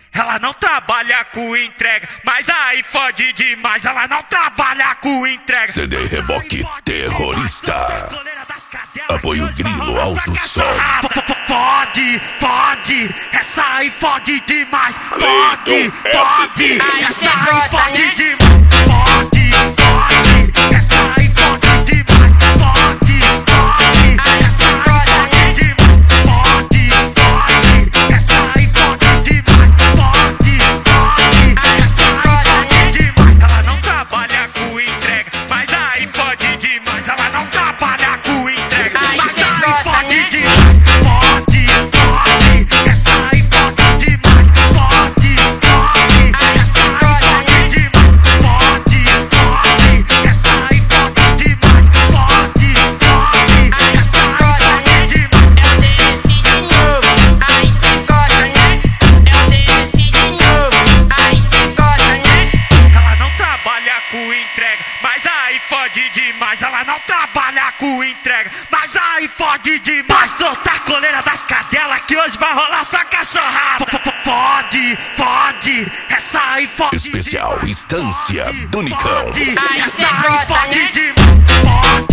Ela não trabalha com entrega, mas aí fode demais. Ela não trabalha com entrega. CD Reboque Terrorista. Apoio Grilo Alto Som. Fode, essa aí fode demais. Fode, essa aí fode demais. Fode, essa aí fode demais. Fode, essa aí fode demais. Fode, essa aí fode demais. Fode, essa aí fode demais. Ela não trabalha com entrega, mas aí fode demais. Ela não trabalha com entrega, mas aí fode demais. Fode, essa aí fode demais. Fode, essa aí fode demais. Fode, essa aí fode demais. Fode, essa aí fode demais. Ela não trabalha com entrega, mas aí fode demais. Ela não trabalha com entrega, mas aí fode demais. Vai soltar a coleira das cadelas que hoje vai rolar sua cachorrada. Fode, essa aí fode Especial demais. Estância do Nicão. Essa aí fode demais. Fode.